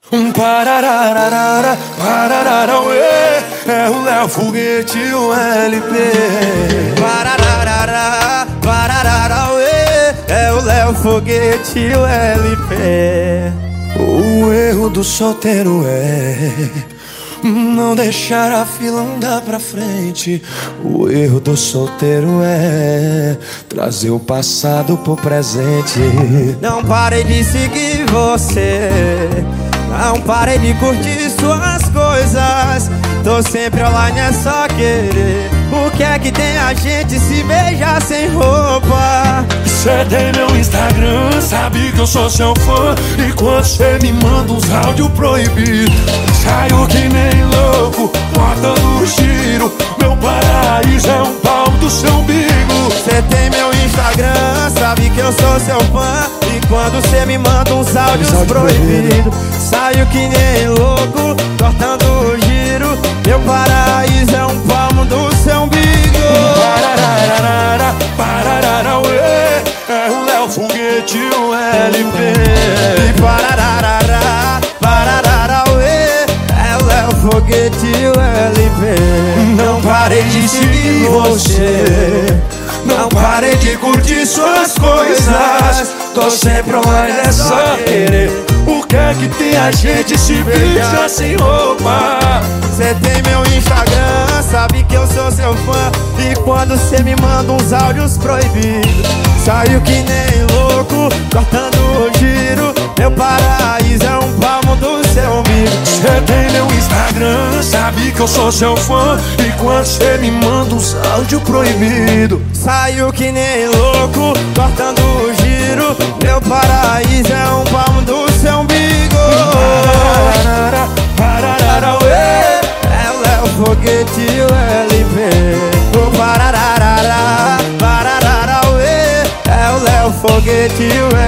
Parararara, parararauê, é o Léo Foguete, o LP. Parararara, parararauê, é o Léo Foguete, o LP. O erro do solteiro é não deixar a fila andar pra frente. O erro do solteiro é trazer o passado pro presente. Não parei de seguir você, não parei de curtir suas coisas. Tô sempre online, é só querer. O que é que tem a gente se beijar sem roupa? Cê tem meu Instagram, sabe que eu sou seu fã. E quando cê me manda uns áudios proibidos, saio que nem louco, botando o giro. Meu paraíso é um pau do seu umbigo. Cê tem meu Instagram, sabe que eu sou seu fã. E quando cê me manda uns áudios proibidos, saio que nem louco, cortando o giro. Meu paraíso é um palmo do seu umbigo. Parararara, parararauê, é o Léo Foguete, o LP. E parararara, parararauê, é o Léo Foguete, o LP. Não parei de seguir você, não parei de curtir suas coisas. Tô sempre online, é só querer. O que é que tem a gente se beija sem roupa? Cê tem meu Instagram, sabe que eu sou seu fã. E quando cê me manda uns áudios proibidos, saio que nem louco, cortando o giro. Meu paraíso é um palmo do seu umbigo. Cê tem meu Instagram, sabe que eu sou seu fã. E quando cê me manda uns áudios proibidos, saio que nem louco, cortando o giro. Meu paraíso é um palmo do seu umbigo. parararauê, é o Léo Foguete, o LP. O parararara, parararauê, é o Léo Foguete, o LP.